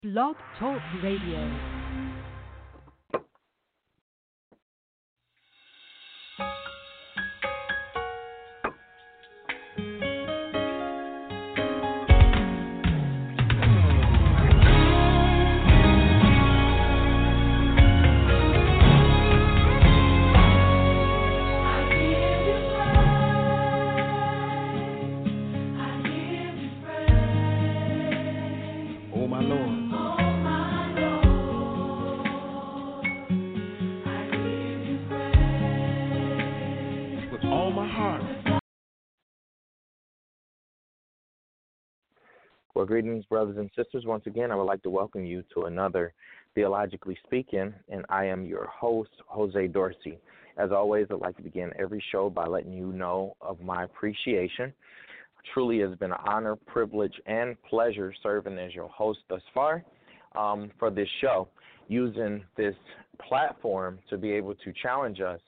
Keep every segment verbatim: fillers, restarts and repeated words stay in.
Blog Talk Radio. Well, greetings, brothers and sisters. Once again, I would like to welcome you to another Theologically Speaking, and I am your host, Jose Dorsey. As always, I'd like to begin every show by letting you know of my appreciation. It truly has been an honor, privilege, and pleasure serving as your host thus far um, for this show, using this platform to be able to challenge us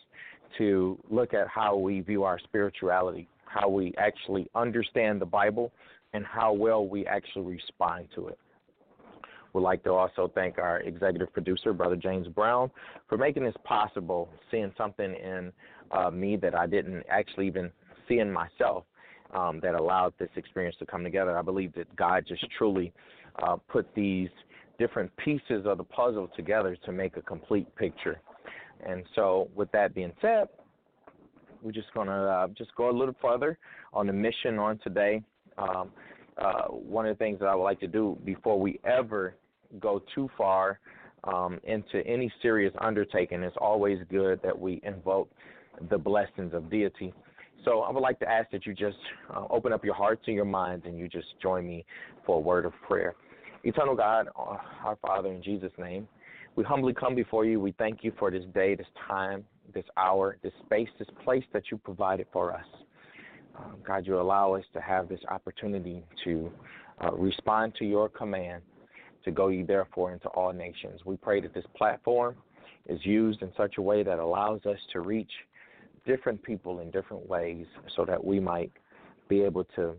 to look at how we view our spirituality, how we actually understand the Bible, and how well we actually respond to it. We'd like to also thank our executive producer, Brother James Brown, for making this possible, seeing something in uh, me that I didn't actually even see in myself um, that allowed this experience to come together. I believe that God just truly uh, put these different pieces of the puzzle together to make a complete picture. And so with that being said, we're just going to uh, just go a little further on the mission on today. Um, uh, one of the things that I would like to do before we ever go too far um, into any serious undertaking, it's always good that we invoke the blessings of deity. So I would like to ask that you just uh, open up your hearts and your minds and you just join me for a word of prayer. Eternal God, our Father, in Jesus' name, we humbly come before you. We thank you for this day, this time, this hour, this space, this place that you provided for us. Um, God, you allow us to have this opportunity to uh, respond to your command to go ye therefore into all nations. We pray that this platform is used in such a way that allows us to reach different people in different ways so that we might be able to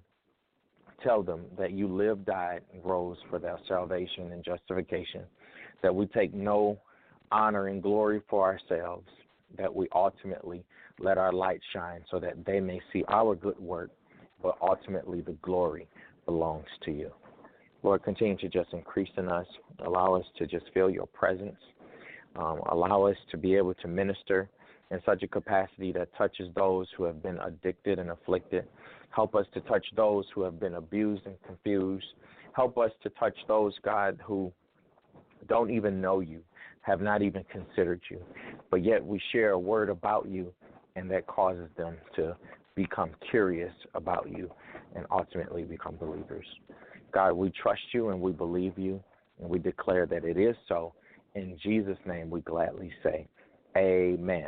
tell them that you lived, died, and rose for their salvation and justification, that we take no honor and glory for ourselves, that we ultimately let our light shine so that they may see our good work, but ultimately the glory belongs to you. Lord, continue to just increase in us. Allow us to just feel your presence. Um, allow us to be able to minister in such a capacity that touches those who have been addicted and afflicted. Help us to touch those who have been abused and confused. Help us to touch those, God, who don't even know you, have not even considered you, but yet we share a word about you, and that causes them to become curious about you and ultimately become believers. God, we trust you and we believe you, and we declare that it is so. In Jesus' name, we gladly say, amen.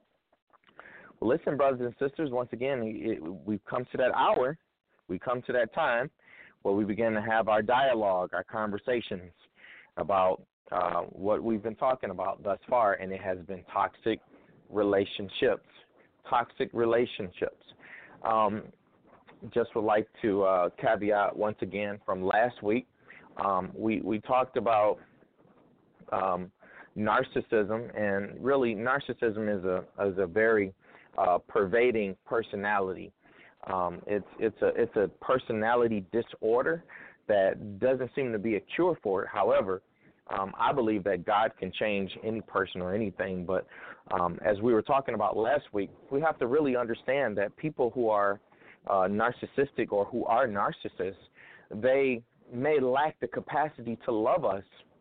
Well, listen, brothers and sisters, once again, it, we've come to that hour, we come to that time where we begin to have our dialogue, our conversations about uh, what we've been talking about thus far, and it has been toxic relationships. Toxic relationships. Um, just would like to uh, caveat once again from last week. Um, we we talked about um, narcissism, and really narcissism is a is a very uh, pervading personality. Um, it's it's a it's a personality disorder that doesn't seem to be a cure for it. However, Um, I believe that God can change any person or anything, but um, as we were talking about last week, we have to really understand that people who are uh, narcissistic or who are narcissists, they may lack the capacity to love us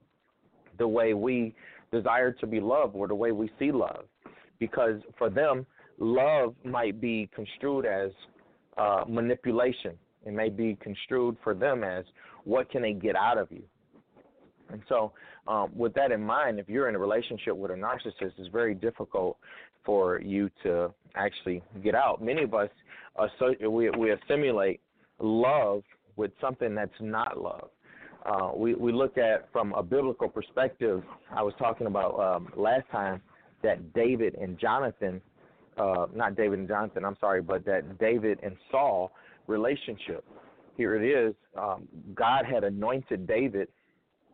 the way we desire to be loved or the way we see love, because for them, love might be construed as uh, manipulation. It may be construed for them as what can they get out of you. And so um, with that in mind, if you're in a relationship with a narcissist, it's very difficult for you to actually get out. Many of us, uh, we, we assimilate love with something that's not love. Uh, we, we look at from a biblical perspective, I was talking about um, last time that David and Jonathan, uh, not David and Jonathan, I'm sorry, but that David and Saul relationship. Here it is. Um, God had anointed David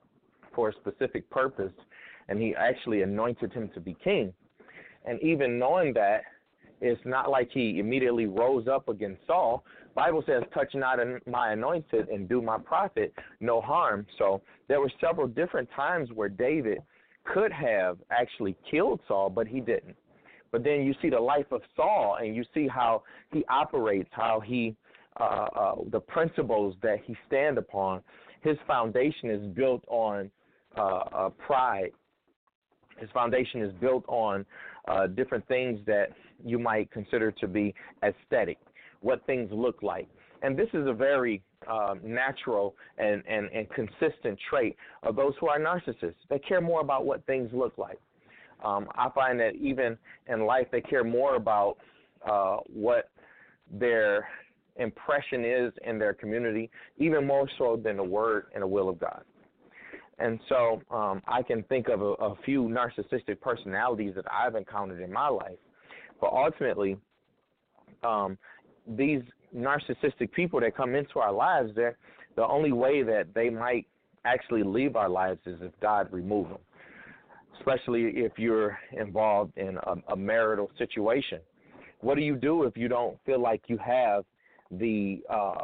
for a specific purpose, and he actually anointed him to be king. And even knowing that, it's not like he immediately rose up against Saul. Bible says, touch not my anointed and do my prophet no harm. So there were several different times where David could have actually killed Saul, but he didn't. But then you see the life of Saul, and you see how he operates, how he, uh, uh, the principles that he stand upon. His foundation is built on uh, uh, pride. His foundation is built on uh, different things that you might consider to be aesthetic, what things look like. And this is a very uh, natural and, and, and consistent trait of those who are narcissists. They care more about what things look like. Um, I find that even in life, they care more about uh, what their impression is in their community, even more so than the word and the will of God. And so um, I can think of a, a few narcissistic personalities that I've encountered in my life. But ultimately, um, these narcissistic people that come into our lives, they're, the only way that they might actually leave our lives is if God remove them, especially if you're involved in a, a marital situation. What do you do if you don't feel like you have the uh,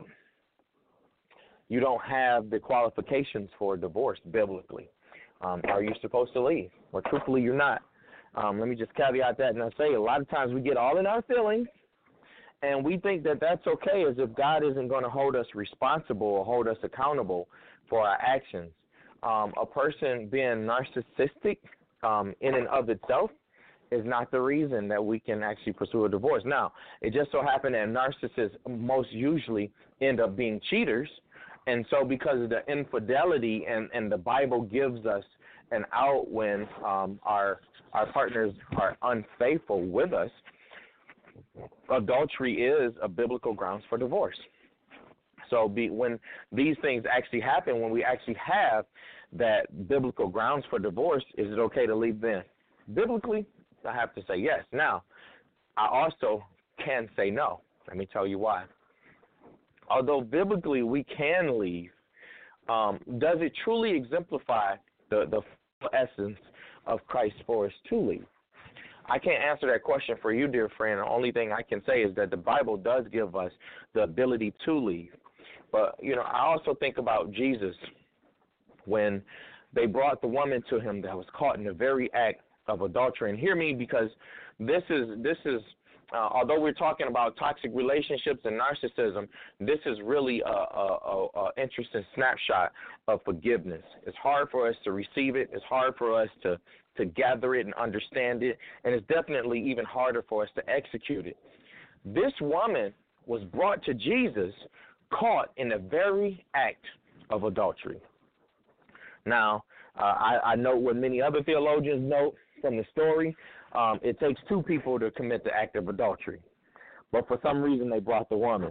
you don't have the qualifications for a divorce biblically? Um, are you supposed to leave? Well, truthfully, you're not. Um, let me just caveat that and I say a lot of times we get all in our feelings and we think that that's okay, as if God isn't going to hold us responsible or hold us accountable for our actions. Um, a person being narcissistic um, in and of itself is not the reason that we can actually pursue a divorce. Now, it just so happened that narcissists most usually end up being cheaters. And so because of the infidelity, and, and the Bible gives us an out when um, our our partners are unfaithful with us, adultery is a biblical grounds for divorce. So be, when these things actually happen, when we actually have that biblical grounds for divorce, is it okay to leave then? Biblically, I have to say yes. Now, I also can say no. Let me tell you why. Although biblically we can leave, um, does it truly exemplify the, the full essence of Christ for us to leave? I can't answer that question for you, dear friend. The only thing I can say is that the Bible does give us the ability to leave. But, you know, I also think about Jesus when they brought the woman to him that was caught in the very act of adultery. And hear me, because this is this is uh, although we're talking about toxic relationships and narcissism, this is really a, a, a, a interesting snapshot of forgiveness. It's hard for us to receive it. It's hard for us to, to gather it and understand it. And it's definitely even harder for us to execute it. This woman was brought to Jesus caught in the very act of adultery. Now, uh, I, I know what many other theologians note from the story. Um, it takes two people to commit the act of adultery. But for some reason, they brought the woman.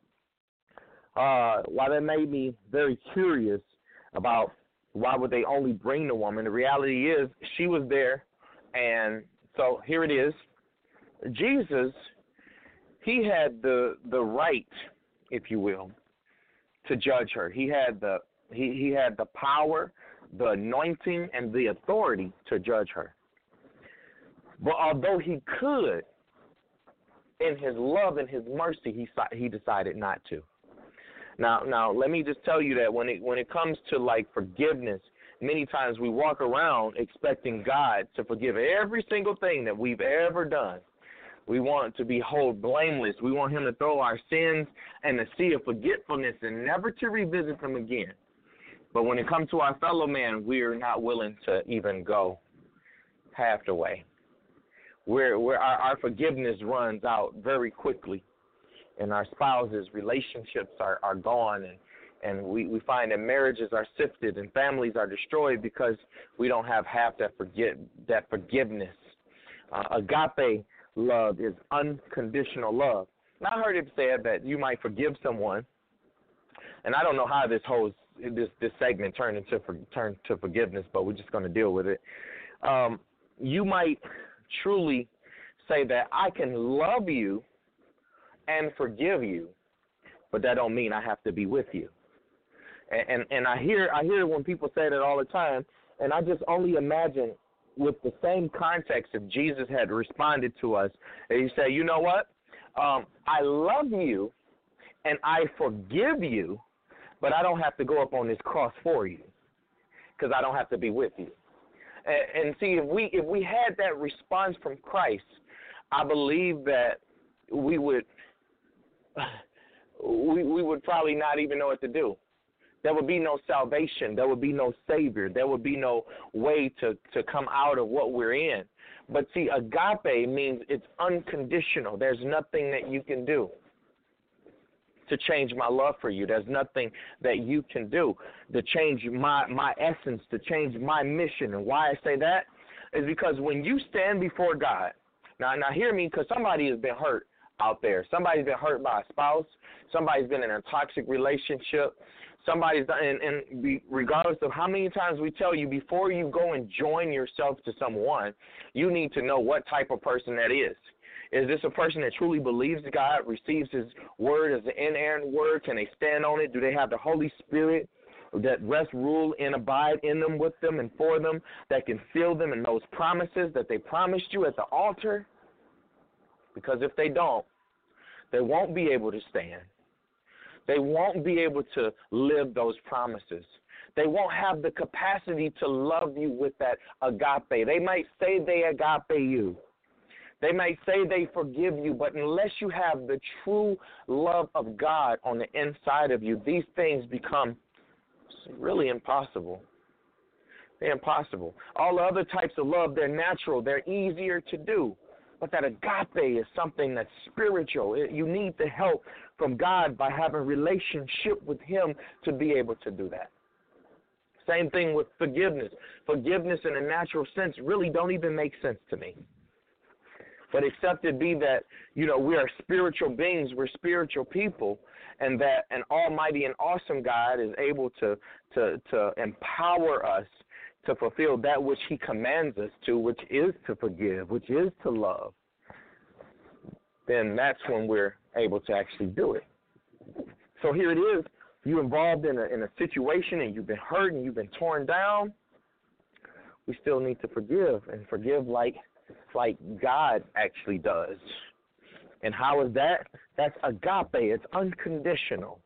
Uh, while that made me very curious about why would they only bring the woman, the reality is she was there. And so here it is. Jesus, he had the the right, if you will, to judge her. He had the he, he had the power, the anointing, and the authority to judge her. But although he could, in his love and his mercy, he he decided not to. Now, now let me just tell you that when it when it comes to like forgiveness, many times we walk around expecting God to forgive every single thing that we've ever done. We want to be held blameless. We want him to throw our sins in the sea of forgetfulness and never to revisit them again. But when it comes to our fellow man, we are not willing to even go half the way. Where where our, our forgiveness runs out very quickly, and our spouses' relationships are, are gone, and, and we, we find that marriages are sifted and families are destroyed because we don't have half that forget that forgiveness. Uh, agape love is unconditional love. Now, I heard it said that you might forgive someone, and I don't know how this whole this this segment turned into for, turned to forgiveness, but we're just going to deal with it. Um, you might truly say that I can love you and forgive you, but that don't mean I have to be with you. And, and and I hear I hear when people say that all the time, and I just only imagine with the same context if Jesus had responded to us, and he said, you know what, um, I love you and I forgive you, but I don't have to go up on this cross for you because I don't have to be with you. And, and see, if we if we had that response from Christ, I believe that we would we we would probably not even know what to do. There would be no salvation. There would be no Savior. There would be no way to, to come out of what we're in. But see, agape means it's unconditional. There's nothing that you can do to change my love for you. There's nothing that you can do to change my, my essence, to change my mission. And why I say that is because when you stand before God, now, now hear me, because somebody has been hurt out there. Somebody's been hurt by a spouse. Somebody's been in a toxic relationship. Somebody's done, and, and be, regardless of how many times we tell you, before you go and join yourself to someone, you need to know what type of person that is. Is this a person that truly believes God, receives his word as the inerrant word? Can they stand on it? Do they have the Holy Spirit that rest, rule, and abide in them, with them, and for them, that can fill them in those promises that they promised you at the altar? Because if they don't, they won't be able to stand. They won't be able to live those promises. They won't have the capacity to love you with that agape. They might say they agape you. They might say they forgive you, but unless you have the true love of God on the inside of you, these things become really impossible. They're impossible. All the other types of love, they're natural. They're easier to do. But that agape is something that's spiritual. It, you need the help from God by having a relationship with him to be able to do that. Same thing with forgiveness. Forgiveness in a natural sense really don't even make sense to me. But except it be that, you know, we are spiritual beings, we're spiritual people, and that an almighty and awesome God is able to to, to empower us to fulfill that which he commands us to, which is to forgive, which is to love, then that's when we're able to actually do it. So here it is. You're involved in a, in a situation and you've been hurt and you've been torn down. We still need to forgive and forgive like, like God actually does. And how is that? That's agape. It's unconditional.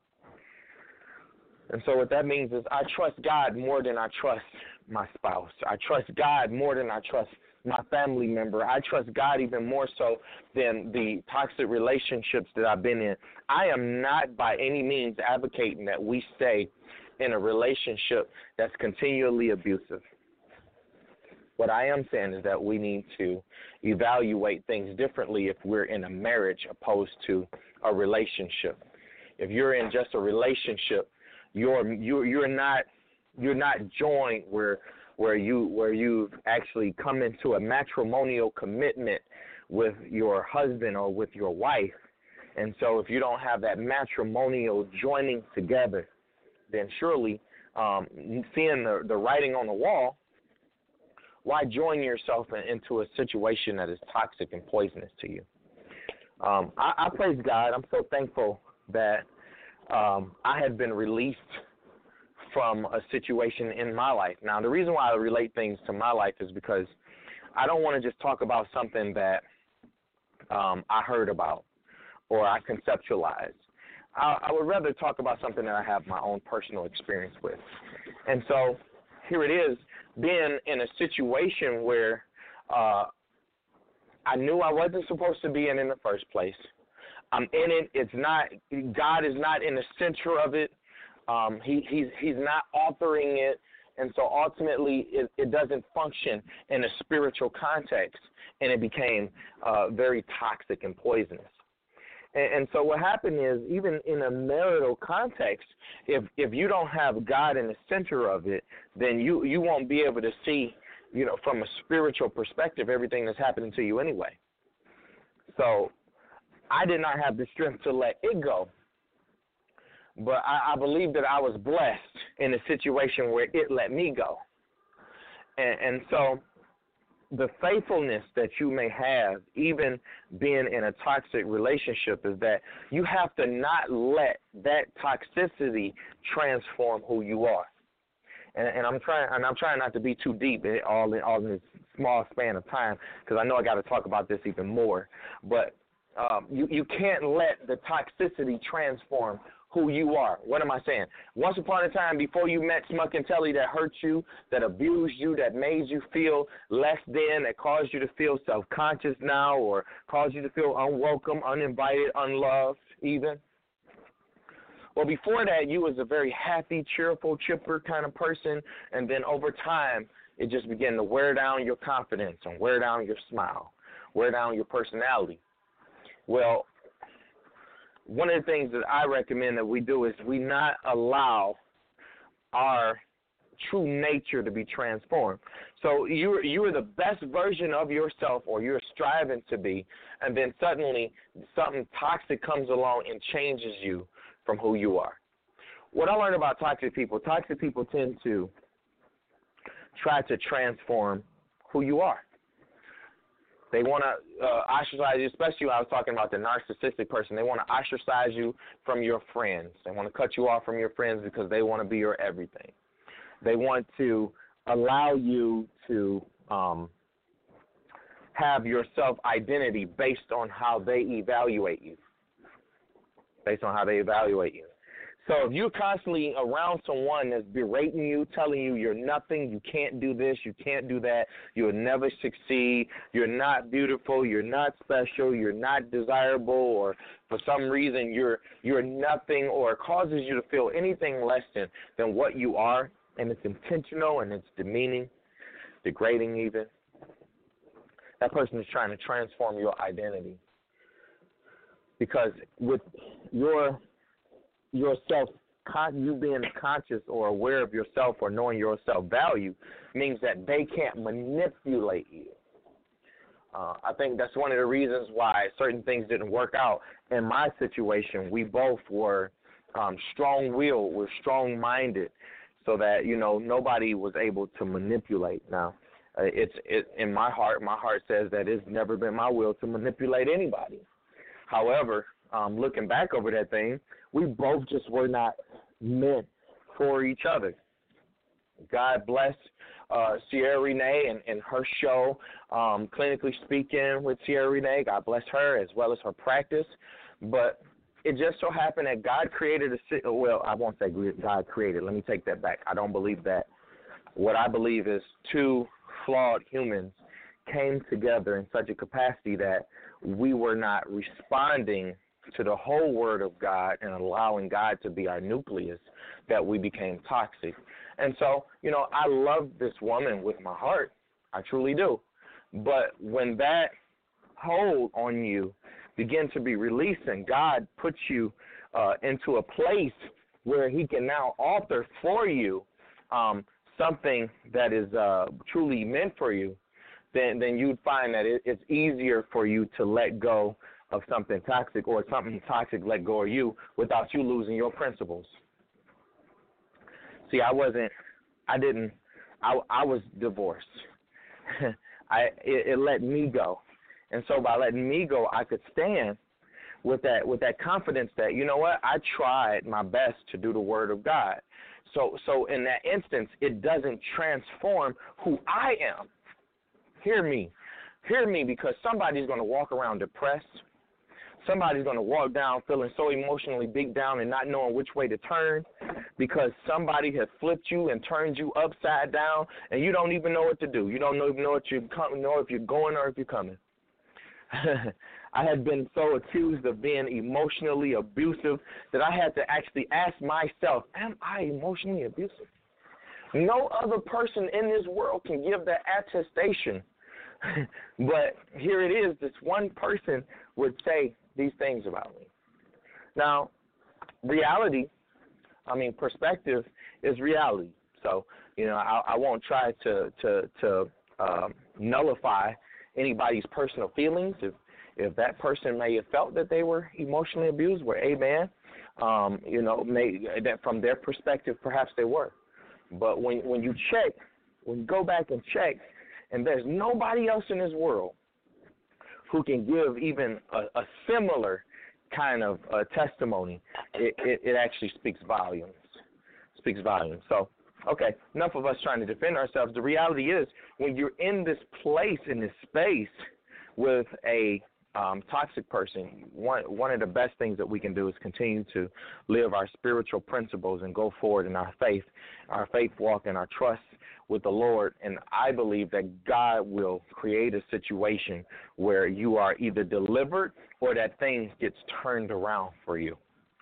And so what that means is I trust God more than I trust my spouse. I trust God more than I trust my family member. I trust God even more so than the toxic relationships that I've been in. I am not by any means advocating that we stay in a relationship that's continually abusive. What I am saying is that we need to evaluate things differently if we're in a marriage opposed to a relationship. If you're in just a relationship, you're you're you're not you're not joined where where you where you've actually come into a matrimonial commitment with your husband or with your wife. And so if you don't have that matrimonial joining together, then surely um, seeing the, the writing on the wall, why join yourself in, into a situation that is toxic and poisonous to you? Um, I, I praise God. I'm so thankful that um, I had been released from a situation in my life. Now, the reason why I relate things to my life is because I don't want to just talk about something that um, I heard about or I conceptualized. I, I would rather talk about something that I have my own personal experience with. And so here it is, being in a situation where uh, I knew I wasn't supposed to be in in the first place. I'm in it. It's not, God is not in the center of it. Um, he, he's, he's not authoring it. And so ultimately it, it doesn't function in a spiritual context. And it became uh, very toxic and poisonous. And, and so what happened is, even in a marital context, if if you don't have God in the center of it, then you, you won't be able to see, you know, from a spiritual perspective, everything that's happening to you anyway. So I did not have the strength to let it go. But I, I believe that I was blessed in a situation where it let me go. And, and so the faithfulness that you may have, even being in a toxic relationship, is that you have to not let that toxicity transform who you are. And, and I'm trying, and I'm trying not to be too deep in all in all in this small span of time, because I know I got to talk about this even more. But um, you you can't let the toxicity transform who you are. What am I saying? Once upon a time, before you met Smuck and Telly, that hurt you, that abused you, that made you feel less than, that caused you to feel self-conscious now, or caused you to feel unwelcome, uninvited, unloved even. Well, before that, you was a very happy, cheerful, chipper kind of person, and then over time, it just began to wear down your confidence and wear down your smile, wear down your personality. Well, one of the things that I recommend that we do is we not allow our true nature to be transformed. So you're, you're the best version of yourself, or you're striving to be, and then suddenly something toxic comes along and changes you from who you are. What I learned about toxic people, toxic people tend to try to transform who you are. They want to uh, ostracize you, especially when I was talking about the narcissistic person. They want to ostracize you from your friends. They want to cut you off from your friends because they want to be your everything. They want to allow you to um, have your self-identity based on how they evaluate you, based on how they evaluate you. So if you're constantly around someone that's berating you, telling you you're nothing, you can't do this, you can't do that, you'll never succeed, you're not beautiful, you're not special, you're not desirable, or for some reason you're you're nothing, or it causes you to feel anything less than, than what you are, and it's intentional and it's demeaning, degrading even, that person is trying to transform your identity. Because with your yourself, you being conscious or aware of yourself or knowing your self-value means that they can't manipulate you. Uh, I think that's one of the reasons why certain things didn't work out. In my situation, we both were um, strong-willed, we're strong-minded, so that, you know, nobody was able to manipulate. Now, uh, it's it, in my heart, my heart says that it's never been my will to manipulate anybody. However, um, looking back over that thing, we both just were not meant for each other. God bless uh, Sierra Renee and, and her show, um, Clinically Speaking with Sierra Renee. God bless her as well as her practice. But it just so happened that God created a – well, I won't say God created. Let me take that back. I don't believe that. What I believe is two flawed humans came together in such a capacity that we were not responding to the whole word of God and allowing God to be our nucleus, that we became toxic. And so, you know, I love this woman with my heart. I truly do. But when that hold on you begins to be released and God puts you uh, into a place where he can now author for you um, something that is uh, truly meant for you, then, then you'd find that it, it's easier for you to let go of something toxic, or something toxic let go of you without you losing your principles. See, I wasn't, I didn't, I, I was divorced. I it, it let me go. And so by letting me go, I could stand with that with that confidence that, you know what, I tried my best to do the word of God. So so in that instance, it doesn't transform who I am. Hear me. Hear me, because somebody's going to walk around depressed. Somebody's going to walk down feeling so emotionally beat down and not knowing which way to turn, because somebody has flipped you and turned you upside down, and you don't even know what to do. You don't even know, what you know if you're going or if you're coming. I had been so accused of being emotionally abusive that I had to actually ask myself, am I emotionally abusive? No other person in this world can give that attestation. But here it is, this one person would say these things about me. Now, reality, I mean, perspective is reality. So, you know, I, I won't try to to, to um, nullify anybody's personal feelings. If if that person may have felt that they were emotionally abused, well, amen. Um, you know, may, that from their perspective, perhaps they were. But when when you check, when you go back and check And there's nobody else in this world who can give even a, a similar kind of uh, testimony. It, it, it actually speaks volumes. Speaks volumes. So, okay, enough of us trying to defend ourselves. The reality is, when you're in this place, in this space with a um, toxic person, one, one of the best things that we can do is continue to live our spiritual principles and go forward in our faith, our faith walk and our trust with the Lord. And I believe that God will create a situation where you are either delivered or that thing gets turned around for you.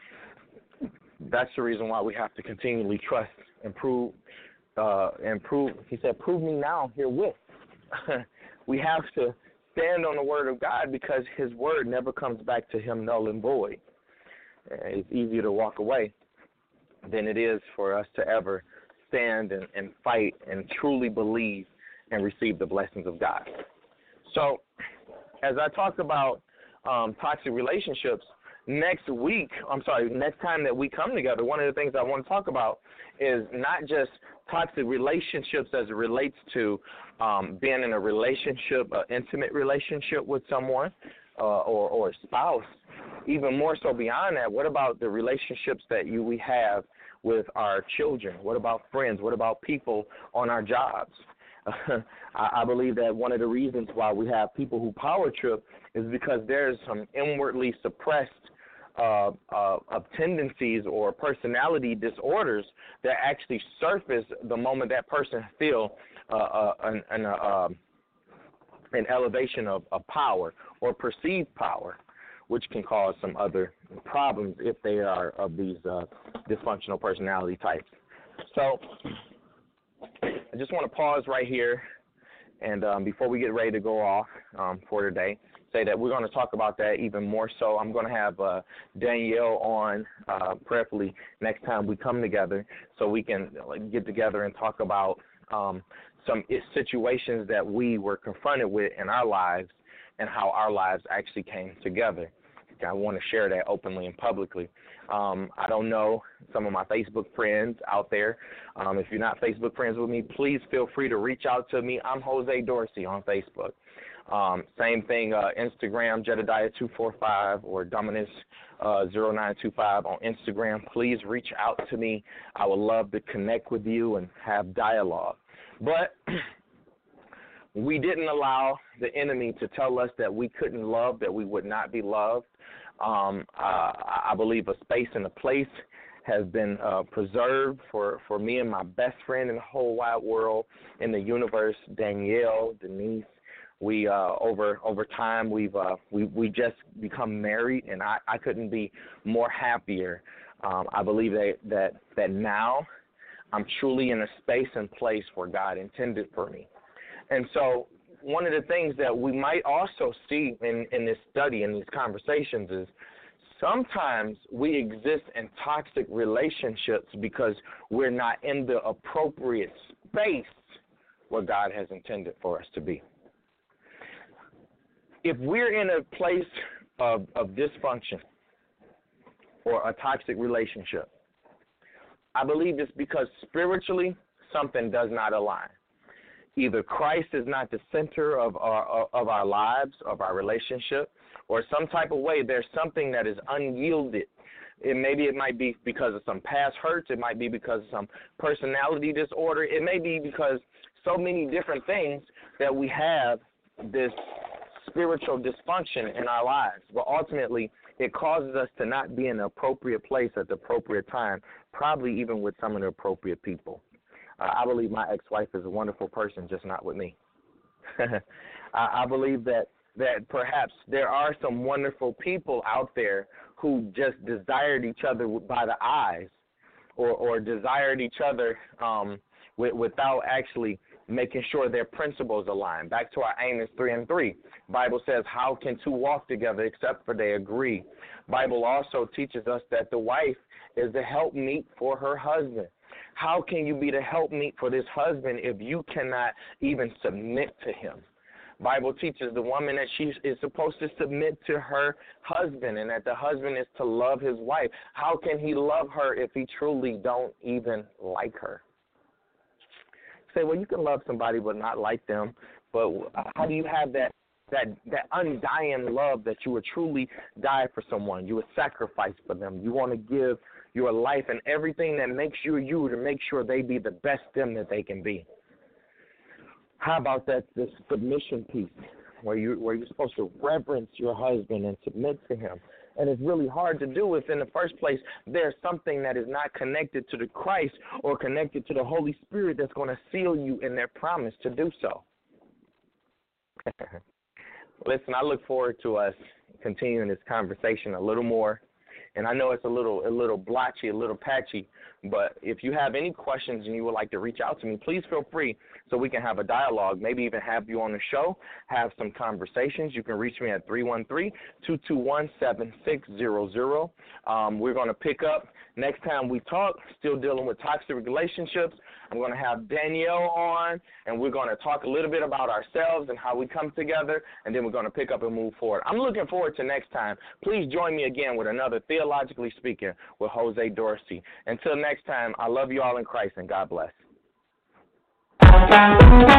That's the reason why we have to continually trust and prove, uh, and prove. He said, prove me now herewith. We have to stand on the word of God because his word never comes back to him null and void. It's easier to walk away than it is for us to ever stand and, and fight and truly believe and receive the blessings of God. So as I talk about um, toxic relationships, next week, I'm sorry, next time that we come together, one of the things I want to talk about is not just toxic relationships as it relates to um, being in a relationship, an intimate relationship with someone uh, or, or a spouse. Even more so beyond that, what about the relationships that you we have with our children? What about friends? What about people on our jobs? I, I believe that one of the reasons why we have people who power trip is because there's some inwardly suppressed uh, uh, of tendencies or personality disorders that actually surface the moment that person feel uh, uh, an, an, uh, an elevation of, of power or perceived power, which can cause some other problems if they are of these uh, dysfunctional personality types. So I just want to pause right here, and um, before we get ready to go off um, for today, say that we're going to talk about that even more so. I'm going to have uh, Danielle on uh, prayerfully next time we come together so we can like, get together and talk about um, some situations that we were confronted with in our lives and how our lives actually came together. I want to share that openly and publicly. Um, I don't know some of my Facebook friends out there. Um, if you're not Facebook friends with me, please feel free to reach out to me. I'm Jose Dorsey on Facebook. Um, same thing, uh, Instagram, Jedediah two four five or Dominus uh, zero nine two five on Instagram. Please reach out to me. I would love to connect with you and have dialogue. But we didn't allow the enemy to tell us that we couldn't love, that we would not be loved. Um, uh, I believe a space and a place has been uh, preserved for, for me and my best friend in the whole wide world, in the universe, Danielle, Denise. We uh, over over time we've uh, we we just become married, and I, I couldn't be more happier. Um, I believe that, that that now I'm truly in a space and place where God intended for me. And so one of the things that we might also see in, in this study, in these conversations, is sometimes we exist in toxic relationships because we're not in the appropriate space where God has intended for us to be. If we're in a place of, of dysfunction or a toxic relationship, I believe it's because spiritually something does not align. Either Christ is not the center of our of our lives, of our relationship, or some type of way there's something that is unyielded. It, maybe it might be because of some past hurts. It might be because of some personality disorder. It may be because so many different things that we have this spiritual dysfunction in our lives. But ultimately, it causes us to not be in the appropriate place at the appropriate time, probably even with some of the appropriate people. Uh, I believe my ex-wife is a wonderful person, just not with me. I, I believe that, that perhaps there are some wonderful people out there who just desired each other by the eyes or, or desired each other um, with, without actually making sure their principles align. Back to our Amos three and three. Bible says, how can two walk together except for they agree? Bible also teaches us that the wife is the helpmeet for her husband. How can you be the helpmeet for this husband if you cannot even submit to him? Bible teaches the woman that she is supposed to submit to her husband and that the husband is to love his wife. How can he love her if he truly don't even like her? Say, well, you can love somebody but not like them. but how do you have that that that undying love that you would truly die for someone? You would sacrifice for them. You want to give your life and everything that makes you you to make sure they be the best them that they can be. How about that this submission piece where you where you're supposed to reverence your husband and submit to him? And it's really hard to do if in the first place there's something that is not connected to the Christ or connected to the Holy Spirit that's going to seal you in their promise to do so. Listen, I look forward to us continuing this conversation a little more. And I know it's a little a little blotchy, a little patchy, but if you have any questions and you would like to reach out to me, please feel free so we can have a dialogue, maybe even have you on the show, have some conversations. You can reach me at three one three, two two one, seven six zero zero. Um, we're going to pick up next time we talk, still dealing with toxic relationships. I'm going to have Danielle on, and we're going to talk a little bit about ourselves and how we come together, and then we're going to pick up and move forward. I'm looking forward to next time. Please join me again with another Theologically Speaking with Jose Dorsey. Until next time, I love you all in Christ, and God bless.